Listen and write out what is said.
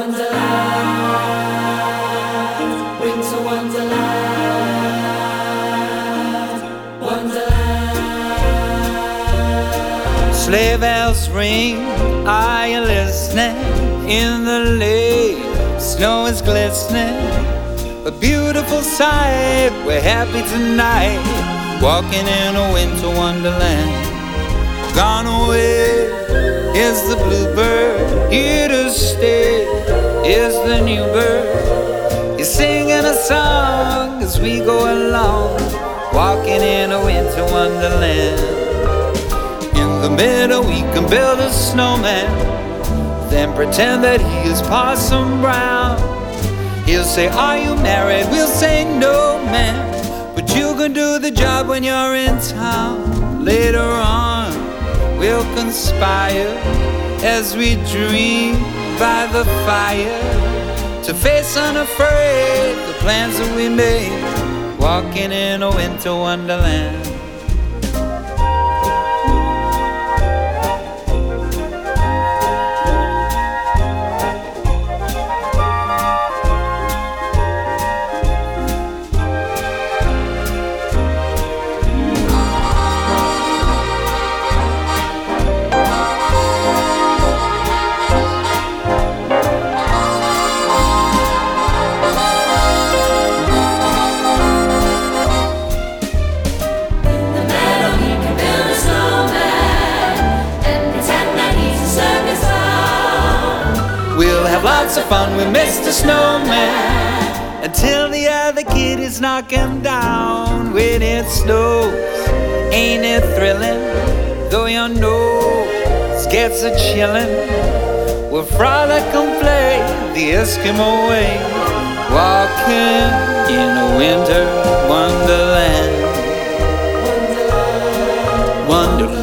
Wonderland, winter wonderland, wonderland. Sleigh bells ring, are you listening? In the lane, snow is glistening. A beautiful sight, we're happy tonight, walking in a winter wonderland. Gone away is the bluebird, here to stay is the new bird. He's singing a song as we go along, walking in a winter wonderland. In the middle we can build a snowman, then pretend that he is Parson Brown. He'll say, are you married? We'll say, no, man, but you can do the job when you're in town. Later on, we'll conspire as we dream by the fire, to face unafraid the plans that we made, walking in a winter wonderland. We'll have lots of fun with Mr. Snowman, until the other kid is knocking down. When it snows, ain't it thrilling? Though your nose gets a chillin', we'll frolic and play the Eskimo way, walking in a winter wonderland. Wonderland.